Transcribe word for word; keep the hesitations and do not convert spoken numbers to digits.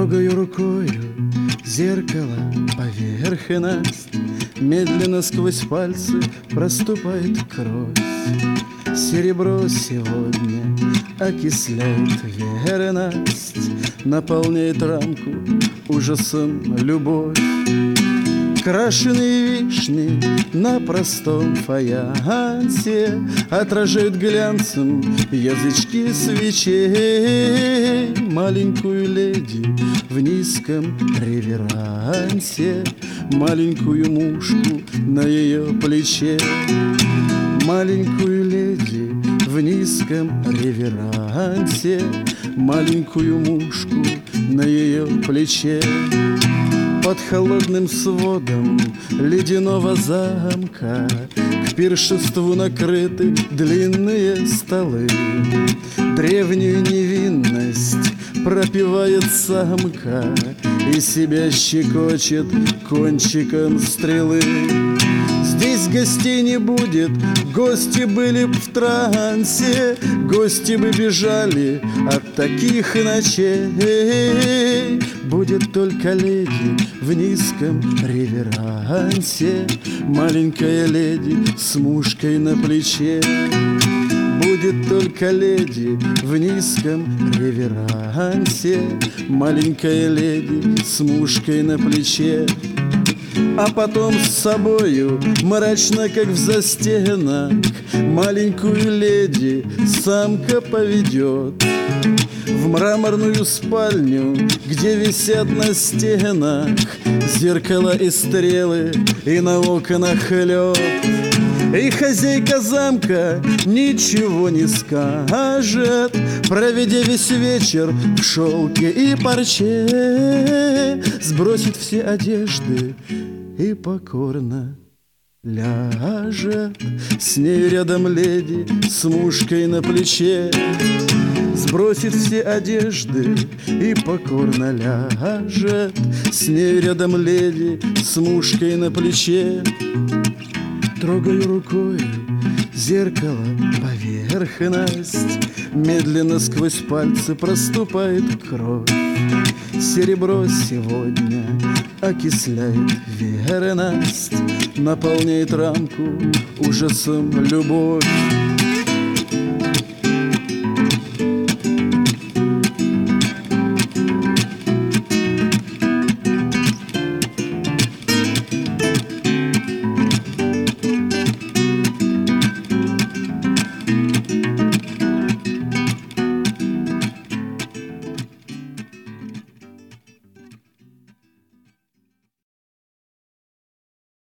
Трогаю рукою зеркало, поверхность, медленно сквозь пальцы проступает кровь. Серебро сегодня окисляет верность, наполняет рамку ужасом любовь. Крашеные вишни на простом фаянсе отражают глянцем язычки свечей. Маленькую леди в низком реверансе, маленькую мушку на ее плече. Маленькую леди в низком реверансе, маленькую мушку на ее плече. Под холодным сводом ледяного замка к пиршеству накрыты длинные столы. Древнюю невинность пропевает самка и себя щекочет кончиком стрелы. Здесь гостей не будет, гости были б в трансе, гости бы бежали от таких ночей. Будет только леди в низком реверансе, маленькая леди с мушкой на плече. Будет только леди в низком реверансе, маленькая леди с мушкой на плече. А потом с собою, мрачно как в застенок, маленькую леди самка поведет в мраморную спальню, где висят на стенах зеркала и стрелы, и на окнах лед. И хозяйка замка ничего не скажет, проведя весь вечер в шелке и парче, сбросит все одежды и покорно ляжет. С нею рядом леди с мушкой на плече, сбросит все одежды и покорно ляжет. С нею рядом леди с мушкой на плече. Трогаю рукой зеркало, поверхность, медленно сквозь пальцы проступает кровь. Серебро сегодня окисляет верность, наполняет рамку ужасом любовь.